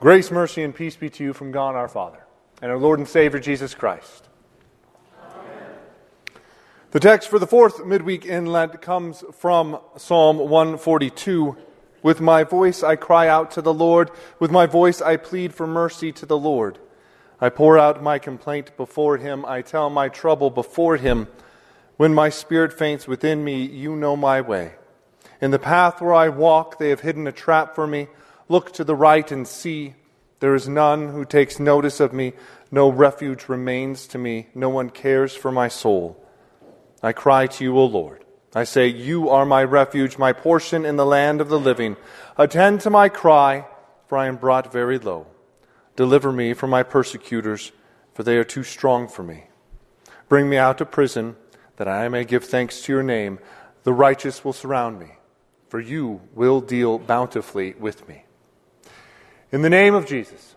Grace, mercy, and peace be to you from God our Father and our Lord and Savior Jesus Christ. Amen. The text for the fourth midweek in Lent comes from Psalm 142. With my voice I cry out to the Lord. With my voice I plead for mercy to the Lord. I pour out my complaint before him. I tell my trouble before him. When my spirit faints within me, you know my way. In the path where I walk, they have hidden a trap for me. Look to the right and see. There is none who takes notice of me. No refuge remains to me. No one cares for my soul. I cry to you, O Lord. I say, you are my refuge, my portion in the land of the living. Attend to my cry, for I am brought very low. Deliver me from my persecutors, for they are too strong for me. Bring me out of prison, that I may give thanks to your name. The righteous will surround me, for you will deal bountifully with me. In the name of Jesus.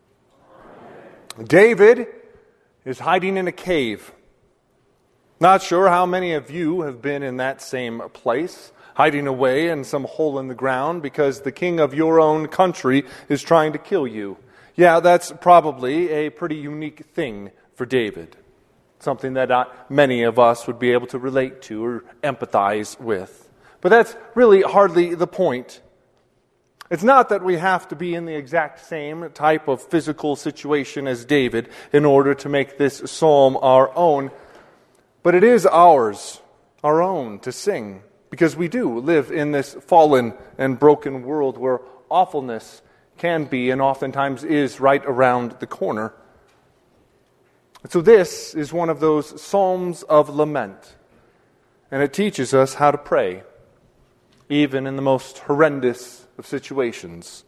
Amen. David is hiding in a cave. Not sure how many of you have been in that same place, hiding away in some hole in the ground because the king of your own country is trying to kill you. Yeah, that's probably a pretty unique thing for David. Something that not many of us would be able to relate to or empathize with. But that's really hardly the point. It's not that we have to be in the exact same type of physical situation as David in order to make this psalm our own, but it is ours, our own, to sing, because we do live in this fallen and broken world where awfulness can be and oftentimes is right around the corner. And so this is one of those psalms of lament, and it teaches us how to pray, even in the most horrendous of situations.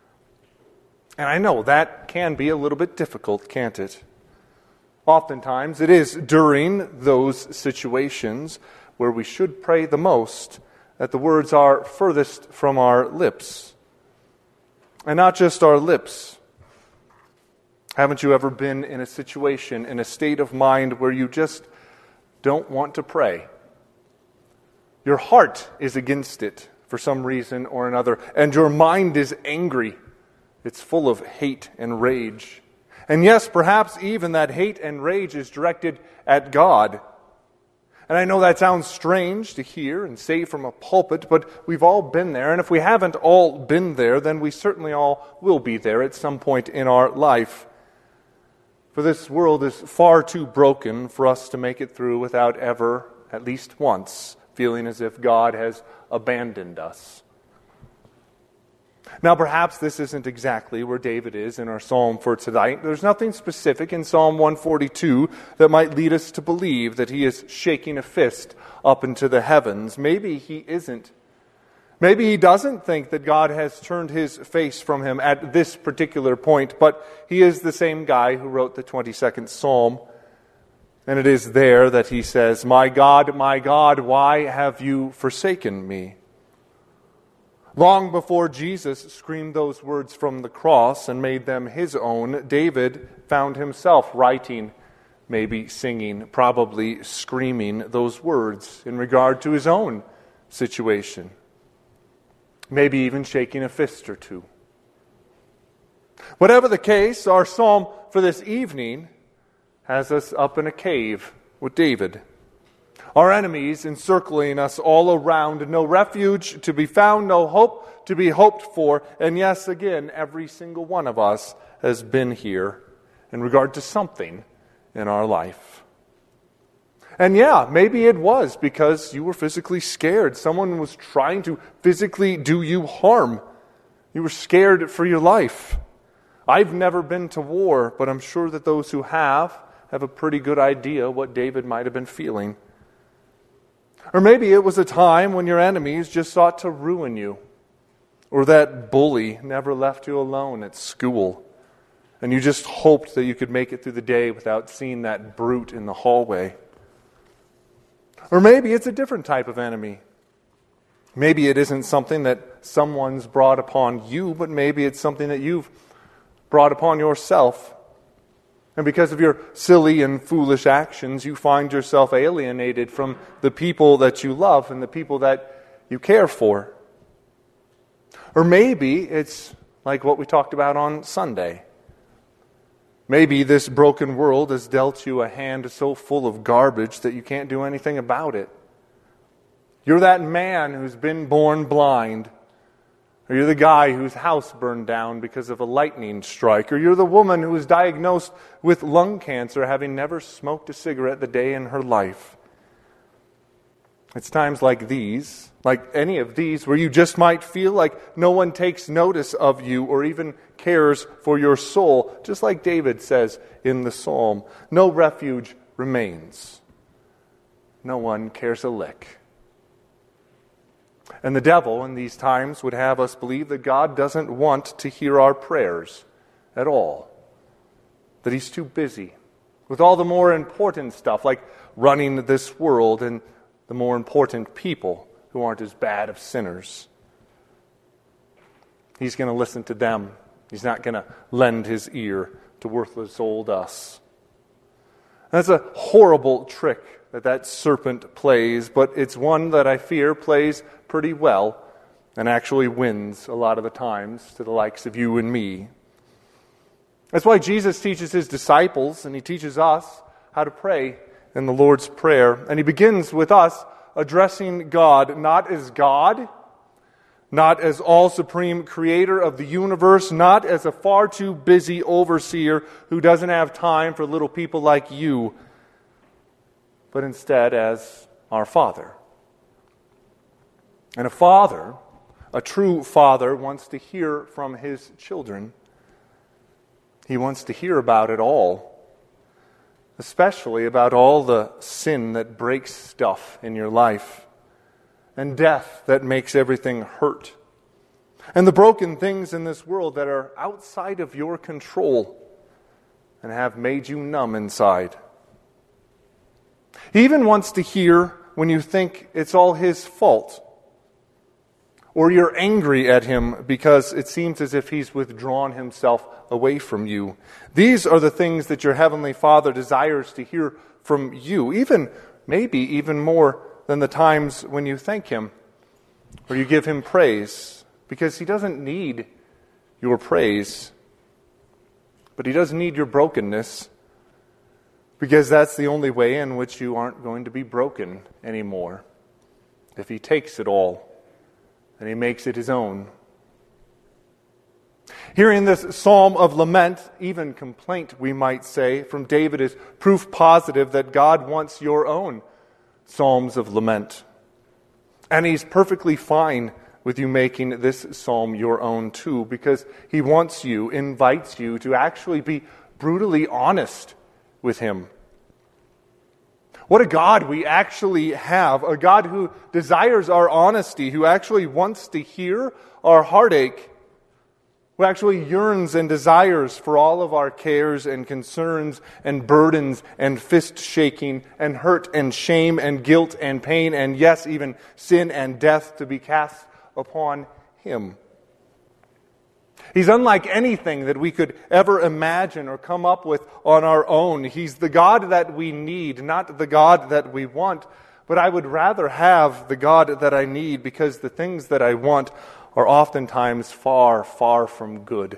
And I know that can be a little bit difficult, can't it? Oftentimes it is during those situations where we should pray the most that the words are furthest from our lips. And not just our lips. Haven't you ever been in a situation, in a state of mind where you just don't want to pray? Your heart is against it for some reason or another, and your mind is angry. It's full of hate and rage. And yes, perhaps even that hate and rage is directed at God. And I know that sounds strange to hear and say from a pulpit, but we've all been there, and if we haven't all been there, then we certainly all will be there at some point in our life. For this world is far too broken for us to make it through without ever, at least once, feeling as if God has abandoned us. Now, perhaps this isn't exactly where David is in our psalm for tonight. There's nothing specific in Psalm 142 that might lead us to believe that he is shaking a fist up into the heavens. Maybe he isn't. Maybe he doesn't think that God has turned his face from him at this particular point, but he is the same guy who wrote the 22nd Psalm. And it is there that he says, my God, why have you forsaken me? Long before Jesus screamed those words from the cross and made them his own, David found himself writing, maybe singing, probably screaming those words in regard to his own situation. Maybe even shaking a fist or two. Whatever the case, our psalm for this evening has us up in a cave with David. Our enemies encircling us all around, no refuge to be found, no hope to be hoped for. And yes, again, every single one of us has been here in regard to something in our life. And yeah, maybe it was because you were physically scared. Someone was trying to physically do you harm. You were scared for your life. I've never been to war, but I'm sure that those who have a pretty good idea what David might have been feeling. Or maybe it was a time when your enemies just sought to ruin you. Or that bully never left you alone at school. And you just hoped that you could make it through the day without seeing that brute in the hallway. Or maybe it's a different type of enemy. Maybe it isn't something that someone's brought upon you, but maybe it's something that you've brought upon yourself. And because of your silly and foolish actions, you find yourself alienated from the people that you love and the people that you care for. Or maybe it's like what we talked about on Sunday. Maybe this broken world has dealt you a hand so full of garbage that you can't do anything about it. You're that man who's been born blind. Or you're the guy whose house burned down because of a lightning strike. Or you're the woman who was diagnosed with lung cancer, having never smoked a cigarette the day in her life. It's times like these, like any of these, where you just might feel like no one takes notice of you or even cares for your soul. Just like David says in the psalm, no refuge remains. No one cares a lick. And the devil in these times would have us believe that God doesn't want to hear our prayers at all. That he's too busy with all the more important stuff, like running this world and the more important people who aren't as bad of sinners. He's going to listen to them. He's not going to lend his ear to worthless old us. And that's a horrible trick that serpent plays, but it's one that I fear plays pretty well and actually wins a lot of the times to the likes of you and me. That's why Jesus teaches his disciples and he teaches us how to pray in the Lord's Prayer. And he begins with us addressing God, not as God, not as all-supreme creator of the universe, not as a far too busy overseer who doesn't have time for little people like you, but instead as our Father. And a father, a true father, wants to hear from his children. He wants to hear about it all. Especially about all the sin that breaks stuff in your life, and death that makes everything hurt, and the broken things in this world that are outside of your control and have made you numb inside. He even wants to hear when you think it's all his fault, or you're angry at him because it seems as if he's withdrawn himself away from you. These are the things that your Heavenly Father desires to hear from you, maybe even more than the times when you thank him or you give him praise, because he doesn't need your praise, but he does need your brokenness, because that's the only way in which you aren't going to be broken anymore. If he takes it all and he makes it his own. Here in this psalm of lament, even complaint, we might say, from David is proof positive that God wants your own psalms of lament. And he's perfectly fine with you making this psalm your own too, because he invites you to actually be brutally honest with him. What a God we actually have, a God who desires our honesty, who actually wants to hear our heartache, who actually yearns and desires for all of our cares and concerns and burdens and fist-shaking and hurt and shame and guilt and pain and, yes, even sin and death to be cast upon him. He's unlike anything that we could ever imagine or come up with on our own. He's the God that we need, not the God that we want. But I would rather have the God that I need, because the things that I want are oftentimes far, far from good.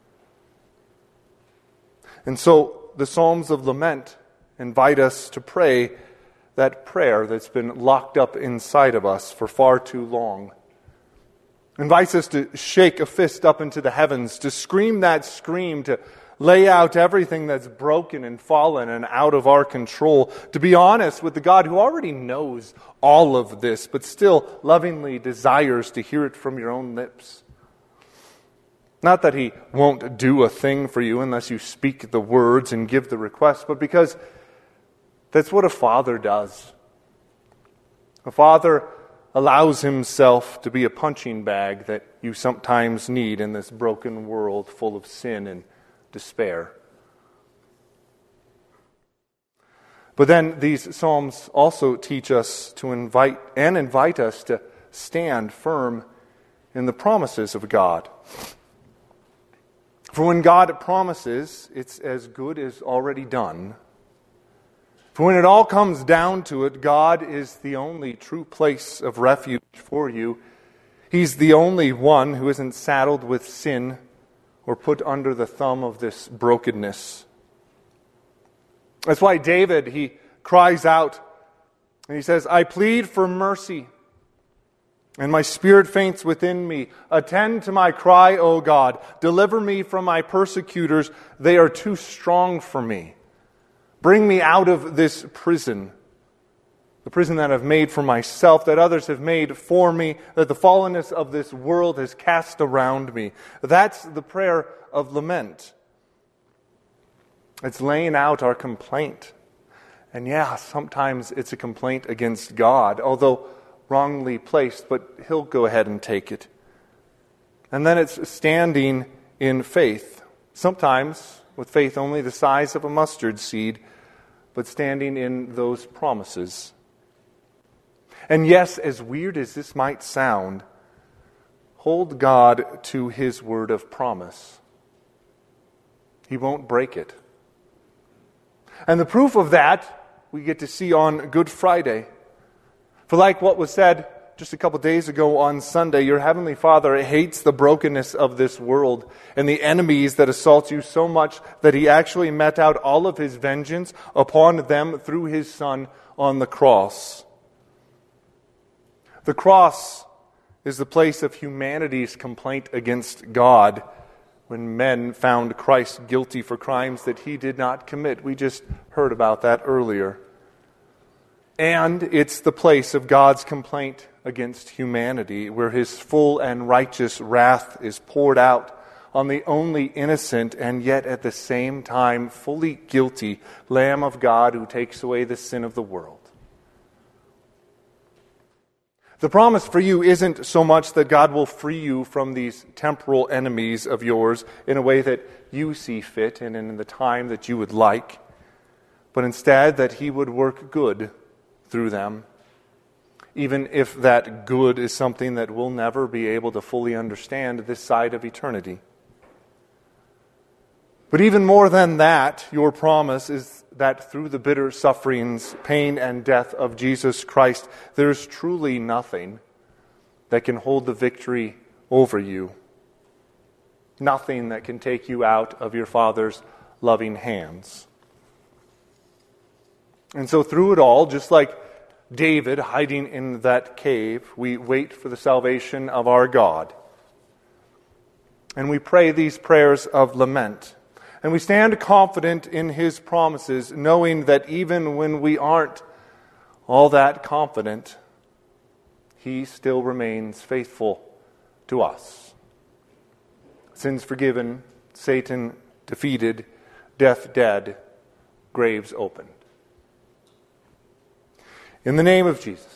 And so the Psalms of Lament invite us to pray that prayer that's been locked up inside of us for far too long. Invites us to shake a fist up into the heavens, to scream that scream, to lay out everything that's broken and fallen and out of our control, to be honest with the God who already knows all of this, but still lovingly desires to hear it from your own lips. Not that he won't do a thing for you unless you speak the words and give the request, but because that's what a father does. A father allows himself to be a punching bag that you sometimes need in this broken world full of sin and despair. But then these Psalms also teach us to invite us to stand firm in the promises of God. For when God promises, it's as good as already done. For when it all comes down to it, God is the only true place of refuge for you. He's the only one who isn't saddled with sin or put under the thumb of this brokenness. That's why David, he cries out and he says, I plead for mercy, and my spirit faints within me. Attend to my cry, O God. Deliver me from my persecutors. They are too strong for me. Bring me out of this prison, the prison that I've made for myself, that others have made for me, that the fallenness of this world has cast around me. That's the prayer of lament. It's laying out our complaint. And yeah, sometimes it's a complaint against God, although wrongly placed, but He'll go ahead and take it. And then it's standing in faith, sometimes with faith only the size of a mustard seed, but standing in those promises. And yes, as weird as this might sound, hold God to His word of promise. He won't break it. And the proof of that we get to see on Good Friday. For like what was said just a couple days ago on Sunday, your Heavenly Father hates the brokenness of this world and the enemies that assault you so much that He actually met out all of His vengeance upon them through His Son on the cross. The cross is the place of humanity's complaint against God when men found Christ guilty for crimes that He did not commit. We just heard about that earlier. And it's the place of God's complaint against humanity, where His full and righteous wrath is poured out on the only innocent and yet at the same time fully guilty Lamb of God who takes away the sin of the world. The promise for you isn't so much that God will free you from these temporal enemies of yours in a way that you see fit and in the time that you would like, but instead that He would work good through them, even if that good is something that we'll never be able to fully understand this side of eternity. But even more than that, your promise is that through the bitter sufferings, pain, and death of Jesus Christ, there is truly nothing that can hold the victory over you. Nothing that can take you out of your Father's loving hands. And so through it all, just like David hiding in that cave, we wait for the salvation of our God. And we pray these prayers of lament. And we stand confident in His promises, knowing that even when we aren't all that confident, He still remains faithful to us. Sins forgiven, Satan defeated, death dead, graves opened. In the name of Jesus.